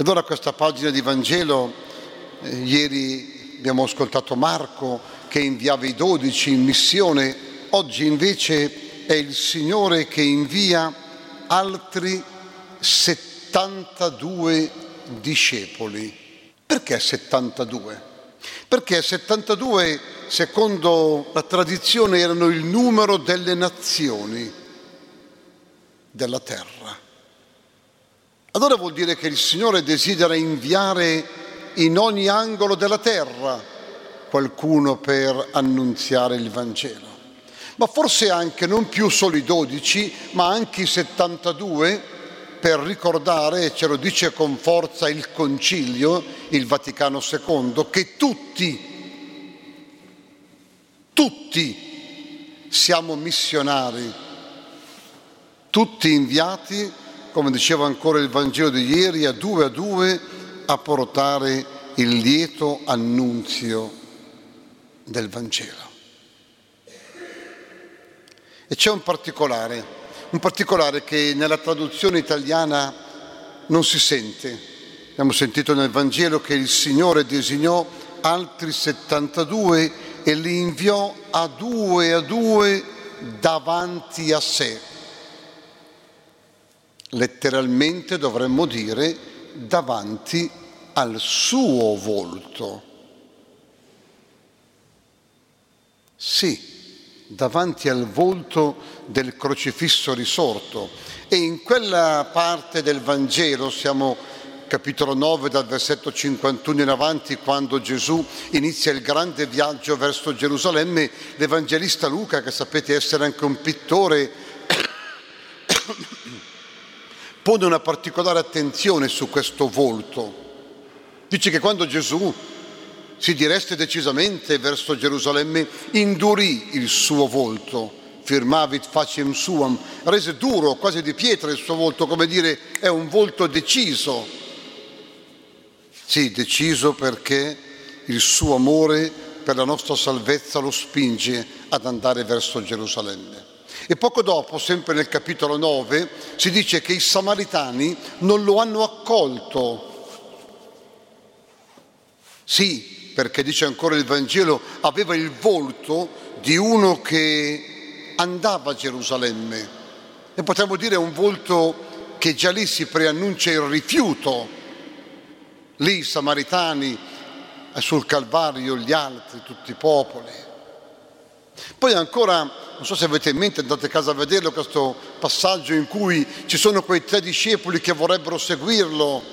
allora questa pagina di Vangelo, ieri abbiamo ascoltato Marco che inviava i 12 in missione, oggi invece è il Signore che invia altri 72 discepoli. Perché 72? Perché 72, secondo la tradizione, erano il numero delle nazioni della terra. Allora vuol dire che il Signore desidera inviare in ogni angolo della terra qualcuno per annunziare il Vangelo. Ma forse anche non più solo i 12, ma anche i 72, per ricordare, e ce lo dice con forza il Concilio, il Vaticano II, che tutti siamo missionari, tutti inviati, come diceva ancora il Vangelo di ieri, a due a portare il lieto annunzio del Vangelo. E c'è un particolare che nella traduzione italiana non si sente. Abbiamo sentito nel Vangelo che il Signore designò altri 72 e li inviò a due davanti a sé. Letteralmente dovremmo dire davanti al suo volto. Sì, davanti al volto del crocifisso risorto. E in quella parte del Vangelo, siamo capitolo 9 dal versetto 51 in avanti, quando Gesù inizia il grande viaggio verso Gerusalemme, l'Evangelista Luca, che sapete essere anche un pittore, pone una particolare attenzione su questo volto. Dice che quando Gesù si diresse decisamente verso Gerusalemme, indurì il suo volto, firmavit faciem suam, rese duro, quasi di pietra il suo volto, come dire, è un volto deciso. Sì, deciso perché il suo amore per la nostra salvezza lo spinge ad andare verso Gerusalemme. E poco dopo, sempre nel capitolo 9, si dice che i samaritani non lo hanno accolto. Sì, perché dice ancora il Vangelo, aveva il volto di uno che andava a Gerusalemme. E potremmo dire un volto che già lì si preannuncia il rifiuto. Lì i samaritani, sul Calvario gli altri, tutti i popoli. Poi ancora, non so se avete in mente, andate a casa a vederlo, questo passaggio in cui ci sono quei 3 discepoli che vorrebbero seguirlo.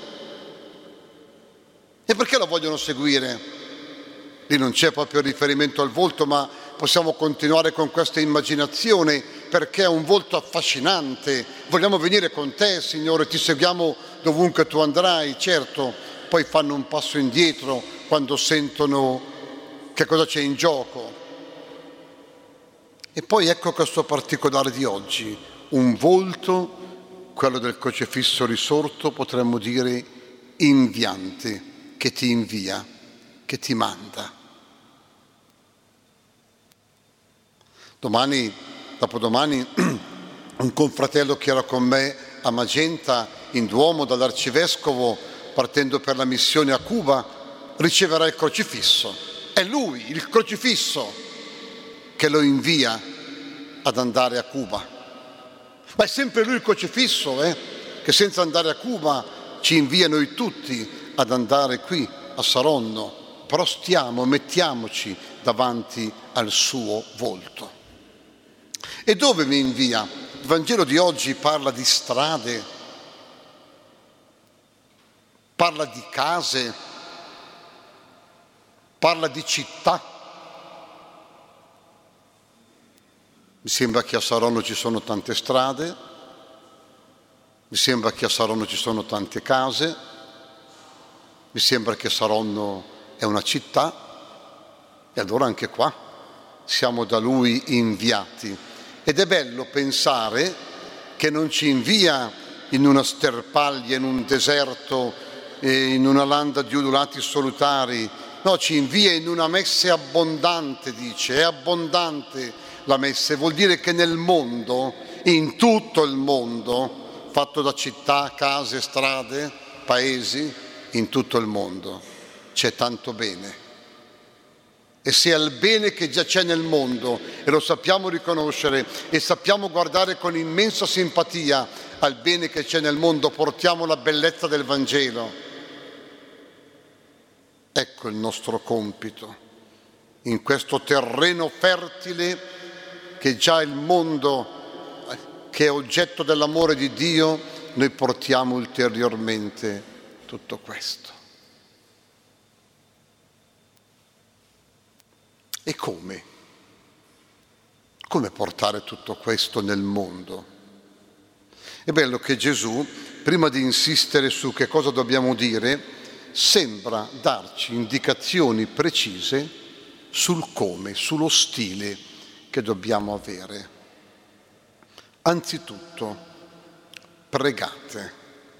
E perché lo vogliono seguire? Lì non c'è proprio riferimento al volto, ma possiamo continuare con questa immaginazione, perché è un volto affascinante. Vogliamo venire con te, Signore, ti seguiamo dovunque tu andrai, certo. Poi fanno un passo indietro quando sentono che cosa c'è in gioco. E poi ecco questo particolare di oggi, un volto, quello del crocifisso risorto, potremmo dire inviante, che ti invia, che ti manda. Dopodomani, un confratello che era con me a Magenta, in Duomo, dall'arcivescovo, partendo per la missione a Cuba, riceverà il crocifisso. È lui, il crocifisso, che lo invia ad andare a Cuba. Ma è sempre lui il crocifisso, che senza andare a Cuba ci invia noi tutti ad andare qui a Saronno. Però mettiamoci davanti al suo volto. E dove mi invia? Il Vangelo di oggi parla di strade, parla di case, parla di città. Mi sembra che a Saronno ci sono tante strade, mi sembra che a Saronno ci sono tante case, mi sembra che Saronno è una città, e allora anche qua siamo da Lui inviati. Ed è bello pensare che non ci invia in una sterpaglia, in un deserto, in una landa di ululati solitari, no, ci invia in una messe abbondante, dice, è abbondante la messe, vuol dire che nel mondo, in tutto il mondo, fatto da città, case, strade, paesi, in tutto il mondo. C'è tanto bene. E se al bene che già c'è nel mondo, e lo sappiamo riconoscere, e sappiamo guardare con immensa simpatia al bene che c'è nel mondo, portiamo la bellezza del Vangelo. Ecco il nostro compito, in questo terreno fertile che già il mondo, che è oggetto dell'amore di Dio, noi portiamo ulteriormente tutto questo. E come? Come portare tutto questo nel mondo? È bello che Gesù, prima di insistere su che cosa dobbiamo dire, sembra darci indicazioni precise sul come, sullo stile che dobbiamo avere. Anzitutto, pregate.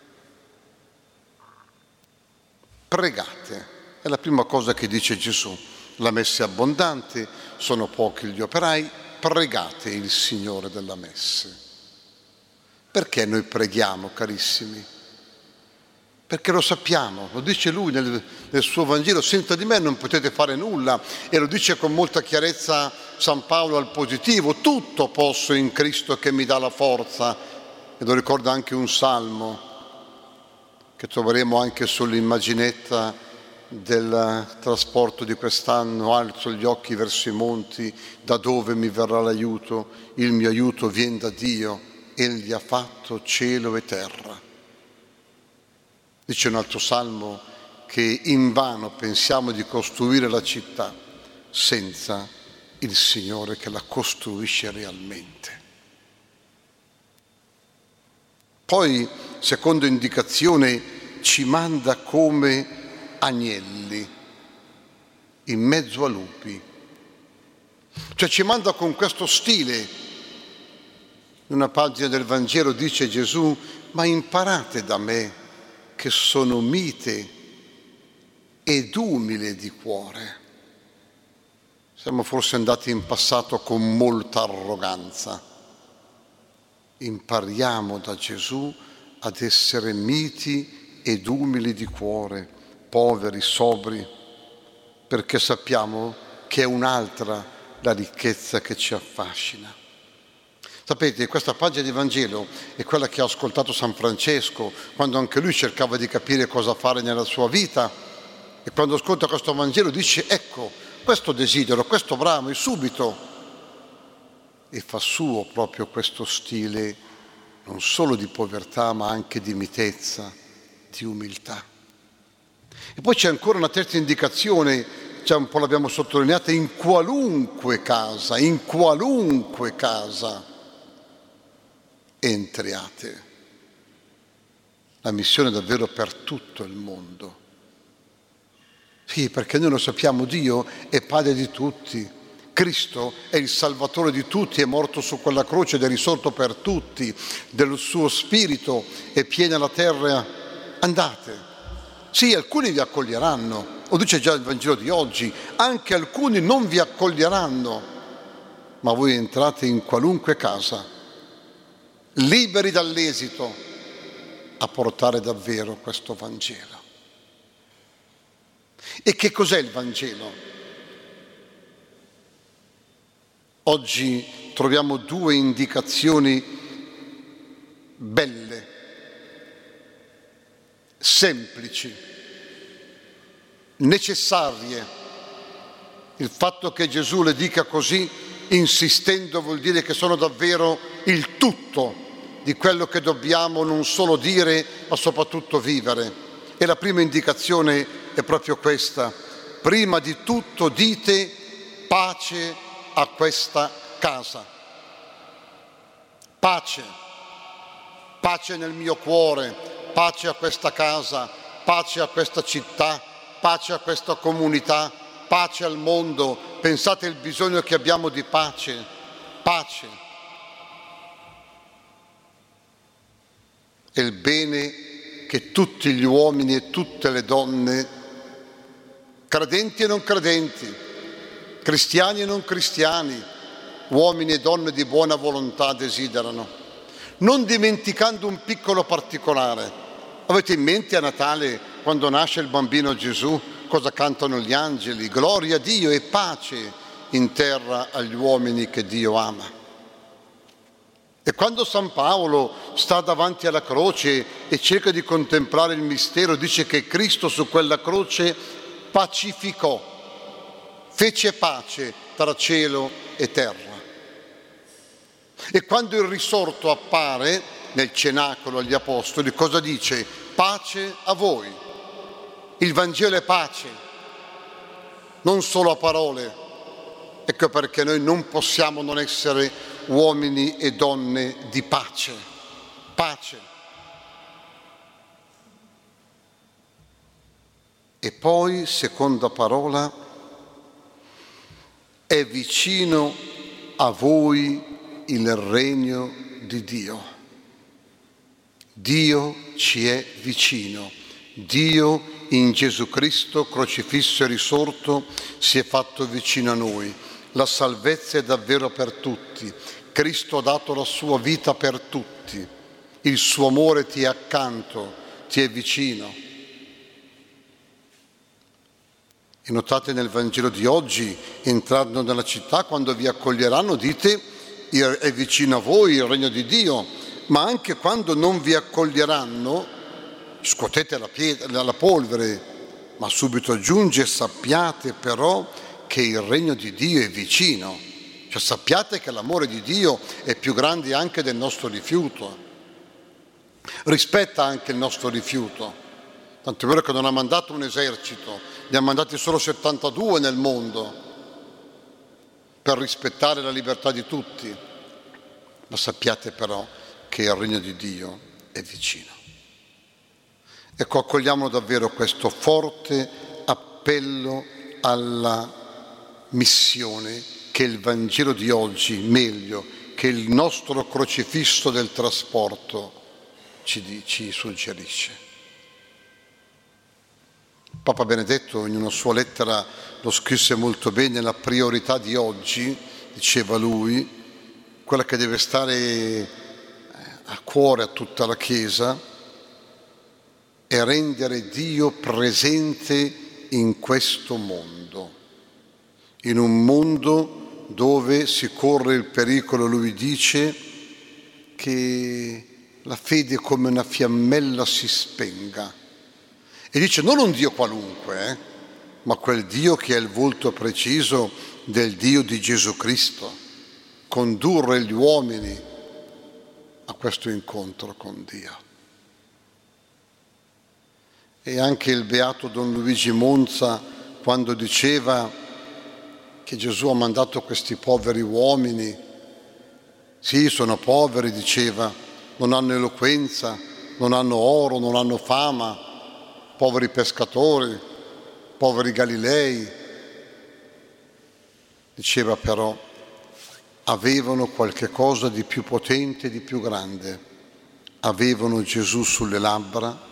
Pregate, è la prima cosa che dice Gesù. La messe è abbondante, sono pochi gli operai, pregate il Signore della messe. Perché noi preghiamo, carissimi? Perché lo sappiamo, lo dice Lui nel suo Vangelo, senza di me non potete fare nulla, e lo dice con molta chiarezza San Paolo al positivo, tutto posso in Cristo che mi dà la forza, e lo ricorda anche un salmo che troveremo anche sull'immaginetta del trasporto di quest'anno. Alzo gli occhi verso i monti, da dove mi verrà l'aiuto? Il mio aiuto viene da Dio, Egli ha fatto cielo e terra. Dice un altro salmo che invano pensiamo di costruire la città senza il Signore che la costruisce realmente. Poi, secondo indicazione, ci manda come agnelli in mezzo a lupi. Cioè ci manda con questo stile. In una pagina del Vangelo dice Gesù: ma imparate da me che sono mite ed umile di cuore. Siamo forse andati in passato con molta arroganza. Impariamo da Gesù ad essere miti ed umili di cuore, poveri, sobri, perché sappiamo che è un'altra la ricchezza che ci affascina. Sapete, questa pagina di Vangelo è quella che ha ascoltato San Francesco quando anche lui cercava di capire cosa fare nella sua vita, e quando ascolta questo Vangelo dice: ecco, questo desidero, questo bramo, e subito, e fa suo proprio questo stile non solo di povertà ma anche di mitezza, di umiltà. E poi c'è ancora una terza indicazione, già un po' l'abbiamo sottolineata: in qualunque casa entriate. La missione è davvero per tutto il mondo. Sì, perché noi lo sappiamo, Dio è Padre di tutti, Cristo è il Salvatore di tutti, è morto su quella croce ed è risorto per tutti, del suo Spirito è piena la terra. Andate. Sì, alcuni vi accoglieranno, lo dice già il Vangelo di oggi, anche alcuni non vi accoglieranno, ma voi entrate in qualunque casa, liberi dall'esito a portare davvero questo Vangelo. E che cos'è il Vangelo? Oggi troviamo due indicazioni belle, semplici, necessarie. Il fatto che Gesù le dica così, insistendo, vuol dire che sono davvero il tutto di quello che dobbiamo non solo dire, ma soprattutto vivere. E la prima indicazione è proprio questa: prima di tutto dite pace a questa casa. Pace, pace nel mio cuore, pace a questa casa, pace a questa città, pace a questa comunità, pace al mondo. Pensate al bisogno che abbiamo di pace, pace. È il bene che tutti gli uomini e tutte le donne, credenti e non credenti, cristiani e non cristiani, uomini e donne di buona volontà desiderano, non dimenticando un piccolo particolare. Avete in mente a Natale, quando nasce il bambino Gesù, cosa cantano gli angeli? Gloria a Dio e pace in terra agli uomini che Dio ama. E quando San Paolo sta davanti alla croce e cerca di contemplare il mistero, dice che Cristo su quella croce pacificò, fece pace tra cielo e terra. E quando il risorto appare nel cenacolo agli apostoli, cosa dice? Pace a voi. Il Vangelo è pace, non solo a parole. Ecco perché noi non possiamo non essere uomini e donne di pace. Pace. E poi, seconda parola, è vicino a voi il regno di Dio. Dio ci è vicino. Dio in Gesù Cristo, crocifisso e risorto, si è fatto vicino a noi. La salvezza è davvero per tutti. Cristo ha dato la sua vita per tutti. Il suo amore ti è accanto, ti è vicino. E notate nel Vangelo di oggi, entrando nella città, quando vi accoglieranno, dite: è vicino a voi il regno di Dio. Ma anche quando non vi accoglieranno, scuotete la polvere, ma subito aggiunge: sappiate però che il regno di Dio è vicino. Cioè sappiate che l'amore di Dio è più grande anche del nostro rifiuto. Rispetta anche il nostro rifiuto. Tanto è vero che non ha mandato un esercito, ne ha mandati solo 72 nel mondo per rispettare la libertà di tutti. Ma sappiate però che il regno di Dio è vicino. Ecco, accogliamo davvero questo forte appello alla missione che il Vangelo di oggi, meglio, che il nostro crocifisso del trasporto ci suggerisce. Papa Benedetto in una sua lettera lo scrisse molto bene: la priorità di oggi, diceva lui, quella che deve stare a cuore a tutta la Chiesa, è rendere Dio presente in questo mondo, in un mondo dove si corre il pericolo, lui dice, che la fede come una fiammella si spenga. E dice non un Dio qualunque, ma quel Dio che è il volto preciso del Dio di Gesù Cristo, condurre gli uomini a questo incontro con Dio. E anche il beato Don Luigi Monza, quando diceva che Gesù ha mandato questi poveri uomini, sì, sono poveri, diceva, non hanno eloquenza, non hanno oro, non hanno fama, poveri pescatori, poveri Galilei, diceva però, avevano qualche cosa di più potente e di più grande, avevano Gesù sulle labbra,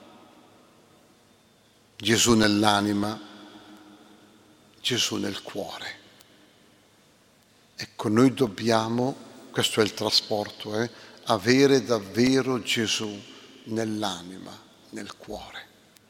Gesù nell'anima, Gesù nel cuore. Ecco, noi dobbiamo, questo è il trasporto, avere davvero Gesù nell'anima, nel cuore.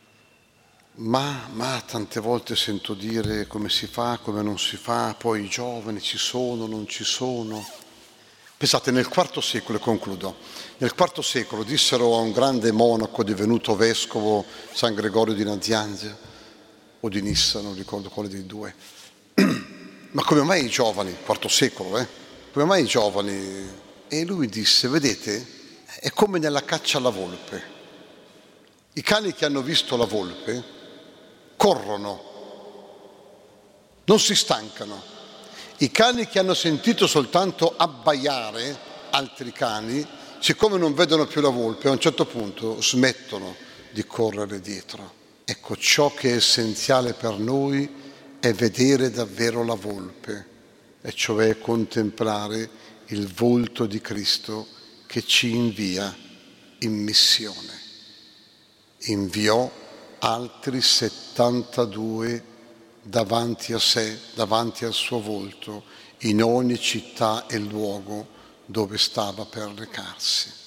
Ma tante volte sento dire come si fa, come non si fa, poi i giovani ci sono, non ci sono. Pensate, nel IV secolo, e concludo, nel IV secolo dissero a un grande monaco divenuto vescovo, San Gregorio di Nazianze, o di Nissa, non ricordo quale dei due, ma come mai i giovani, IV secolo, come mai i giovani? E lui disse, vedete, è come nella caccia alla volpe. I cani che hanno visto la volpe corrono, non si stancano. I cani che hanno sentito soltanto abbaiare altri cani, siccome non vedono più la volpe, a un certo punto smettono di correre dietro. Ecco, ciò che è essenziale per noi è vedere davvero la volpe, e cioè contemplare il volto di Cristo che ci invia in missione. Inviò altri 72 davanti a sé, davanti al suo volto, in ogni città e luogo dove stava per recarsi.